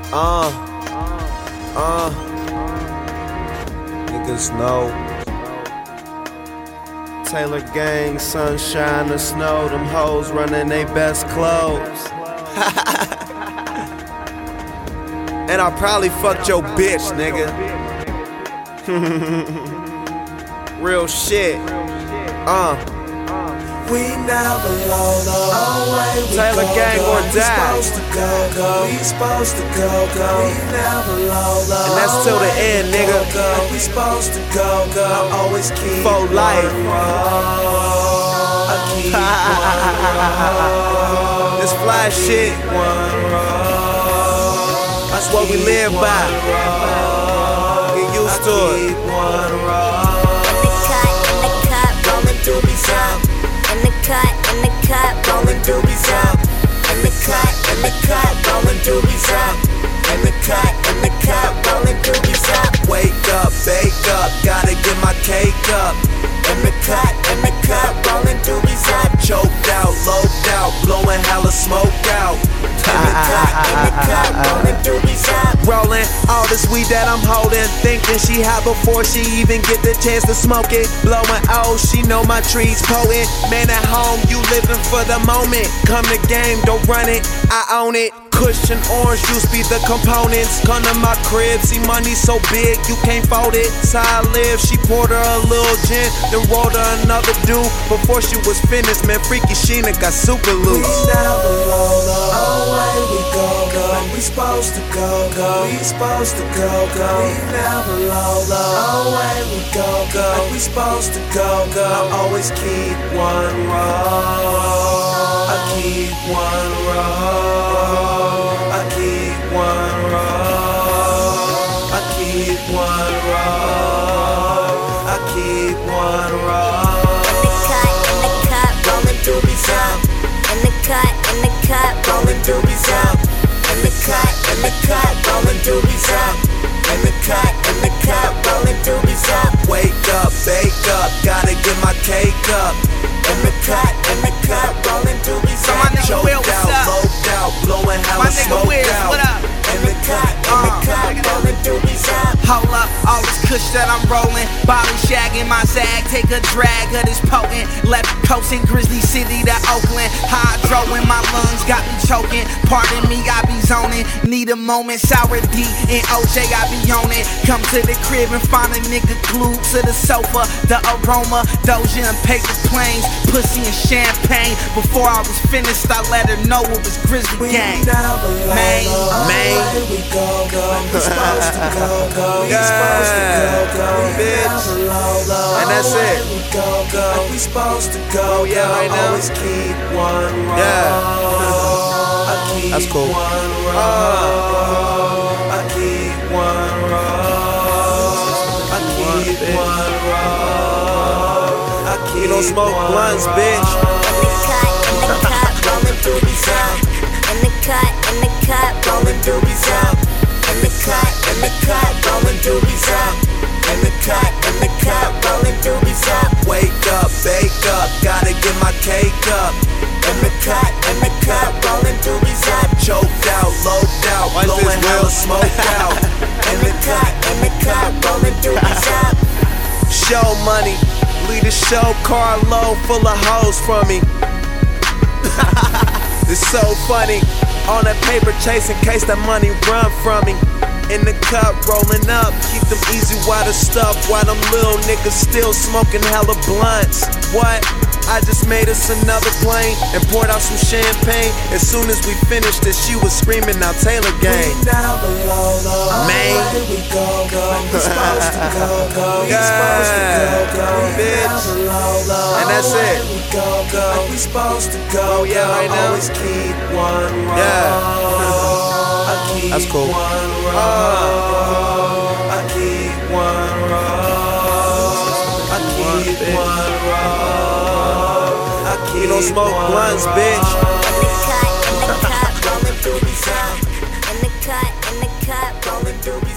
Uh, Niggas know. Taylor gang, sunshine or snow, them hoes running they best clothes. And I probably fucked your bitch, nigga. Real shit. We never load away. Taylor gang gon' die. We supposed to go. We supposed to go. We never load And that's till the end, nigga. We supposed to go. I always keep For life. I keep This fly shit. That's what we live by. Get used to it. In the cut, rolling doobies up. In the cut, rolling doobies up. In the cut, rolling doobies up. Wake up, bake up, gotta get my cake up. In the cut, rolling doobies up. Choked out, loped out, blowing hella smoke out. In the cut, rolling doobies up. Rolling all this weed that I'm holding, thinking she hot before she even get the chance to smoke it. Blowing oh, she know my trees potent. Man at home, you living for the moment. Come to game, don't run it, I own it. Cushion orange juice be the components. Come to my crib, see money so big you can't fold it. So I live, she poured her a little gin, then rolled her another dude. Before she was finished, man, Freaky Sheena got super loose. We never roll away, we go. We supposed to go. We supposed to go. We never roll away, we go. We supposed to go. I always keep one roll. I keep one roll. I keep one roll. I keep one roll. I keep one roll. In the cut, rolling doobies up. In the cut, rolling doobies up. In the cut, rolling doobies up. In the cut, rolling doobies up. Wake up, bake up, gotta get my cake up. In the cut, rolling doobies So my up. nigga Will, what's Choked out, up? loped out, blowing hella My nigga smoke Wiz, out. what up? In the cut, rolling doobies up. Hold up, all this kush that I'm rolling. Body shagging my zag, take a drag of this potent. Left coast in Grizzly City to Oakland. Hydro in my lungs got me choking. Pardon me, I be zoning. Need a moment, Sour D and OJ, I be on it. Come to the crib and find a nigga glued to the sofa. The aroma, Doja and paper planes, pussy and champagne. Before I was finished, I let her know it was Grizzly Gang. Man. We go. We supposed to go. We supposed to go. We never low. And that's it. We go. We supposed to go. Oh, yeah, right I now? always keep one roll. Yeah. I keep That's cool. one roll. I keep one roll. I keep one roll. I keep You don't smoke one blunts, roll. bitch. In the cut, rolling doobies up. In the cut, rolling doobies up. In the cut, rolling doobies up. In the cut, rolling doobies up. Wake up, bake up, gotta get my cake up. In the cut, rolling doobies up. Choked out, loped out, Watch this, blowing hella Will. smoke out. In the cut, rolling doobies up. Show money, leave the show car low full of hoes from me. It's so funny. On that paper chase in case that money run from me. In the cup, rolling up, keep them easy water stuff while them little niggas still smoking hella blunts. What? I just made us another plane and poured out some champagne. As soon as we finished it, she was screaming out Taylor gang. We never low. Man. We go. We supposed to go. We supposed to go. We Bitch. never low. And that's it. We go. We supposed to go. Oh, yeah, right now? Always keep one roll. Yeah. I keep That's cool. one roll. I keep one roll. I keep one roll. I keep You don't smoke one blunts, roll. bitch. In the cut, rolling doobies up. In the cut, rolling doobies